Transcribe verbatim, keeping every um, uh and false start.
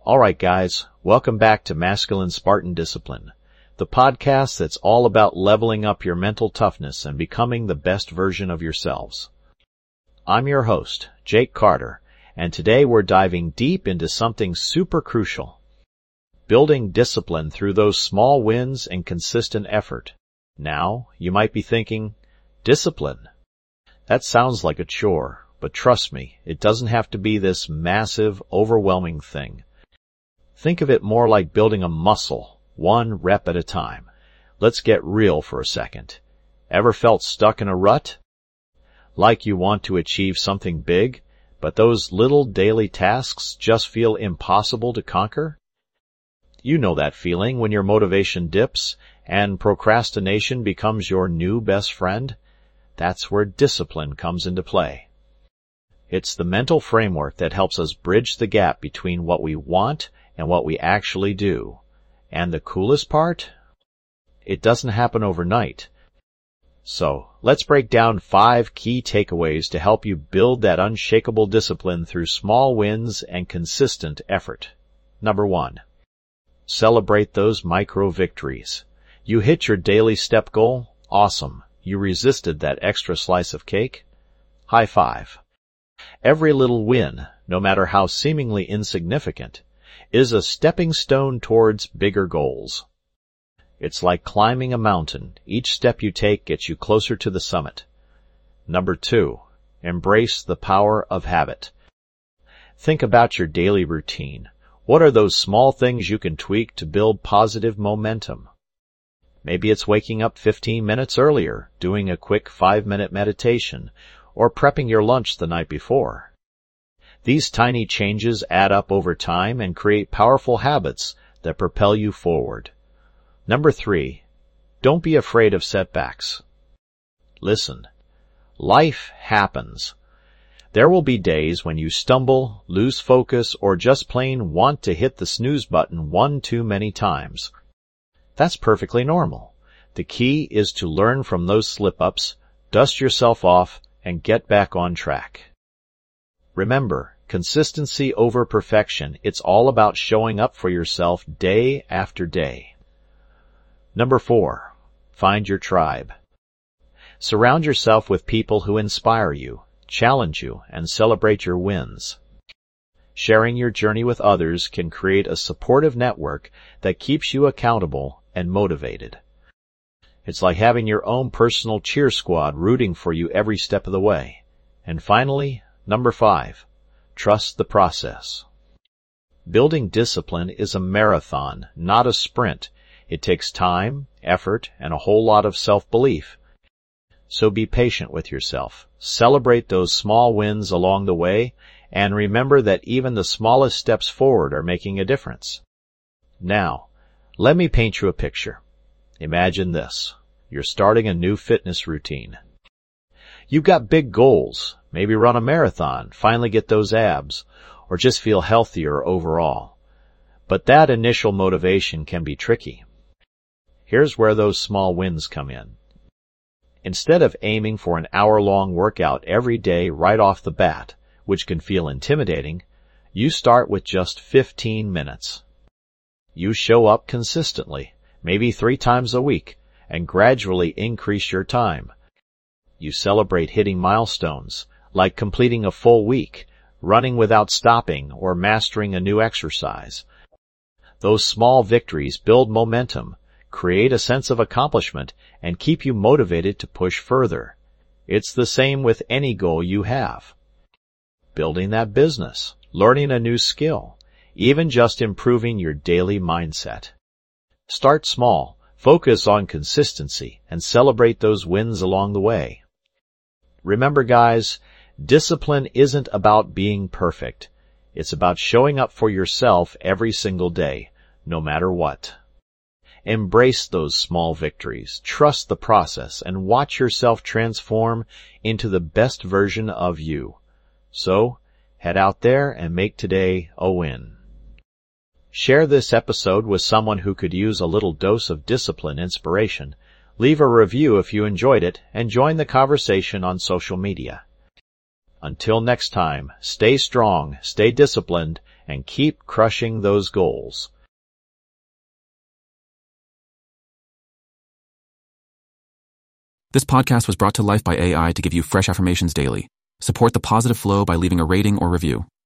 Alright guys, welcome back to Masculine Spartan Discipline, the podcast that's all about leveling up your mental toughness and becoming the best version of yourselves. I'm your host, Jake Carter, and today we're diving deep into something super crucial. Building discipline through those small wins and consistent effort. Now, you might be thinking, discipline? That sounds like a chore, but trust me, it doesn't have to be this massive, overwhelming thing. Think of it more like building a muscle, one rep at a time. Let's get real for a second. Ever felt stuck in a rut? Like you want to achieve something big, but those little daily tasks just feel impossible to conquer? You know that feeling when your motivation dips and procrastination becomes your new best friend? That's where discipline comes into play. It's the mental framework that helps us bridge the gap between what we want and what we actually do. And the coolest part? It doesn't happen overnight. So, let's break down five key takeaways to help you build that unshakable discipline through small wins and consistent effort. Number one, celebrate those micro victories. You hit your daily step goal? Awesome. You resisted that extra slice of cake? High five. Every little win, no matter how seemingly insignificant, is a stepping stone towards bigger goals. It's like climbing a mountain. Each step you take gets you closer to the summit. Number two, embrace the power of habit. Think about your daily routine. What are those small things you can tweak to build positive momentum? Maybe it's waking up fifteen minutes earlier, doing a quick five-minute meditation, or prepping your lunch the night before. These tiny changes add up over time and create powerful habits that propel you forward. Number three, don't be afraid of setbacks. Listen, life happens. There will be days when you stumble, lose focus, or just plain want to hit the snooze button one too many times. That's perfectly normal. The key is to learn from those slip-ups, dust yourself off, and get back on track. Remember, consistency over perfection. It's all about showing up for yourself day after day. Number four, find your tribe. Surround yourself with people who inspire you, challenge you, and celebrate your wins. Sharing your journey with others can create a supportive network that keeps you accountable and motivated. It's like having your own personal cheer squad rooting for you every step of the way. And finally, number five, trust the process. Building discipline is a marathon, not a sprint. It takes time, effort, and a whole lot of self-belief. So be patient with yourself. Celebrate those small wins along the way, and remember that even the smallest steps forward are making a difference. Now, let me paint you a picture. Imagine this. You're starting a new fitness routine. You've got big goals. Maybe run a marathon, finally get those abs, or just feel healthier overall. But that initial motivation can be tricky. Here's where those small wins come in. Instead of aiming for an hour-long workout every day right off the bat, which can feel intimidating, you start with just fifteen minutes. You show up consistently, maybe three times a week, and gradually increase your time. You celebrate hitting milestones, like completing a full week, running without stopping, or mastering a new exercise. Those small victories build momentum, create a sense of accomplishment, and keep you motivated to push further. It's the same with any goal you have. Building that business, learning a new skill, even just improving your daily mindset. Start small, focus on consistency, and celebrate those wins along the way. Remember guys, discipline isn't about being perfect. It's about showing up for yourself every single day, no matter what. Embrace those small victories, trust the process, and watch yourself transform into the best version of you. So, head out there and make today a win. Share this episode with someone who could use a little dose of discipline inspiration. Leave a review if you enjoyed it, and join the conversation on social media. Until next time, stay strong, stay disciplined, and keep crushing those goals. This podcast was brought to life by A I to give you fresh affirmations daily. Support the positive flow by leaving a rating or review.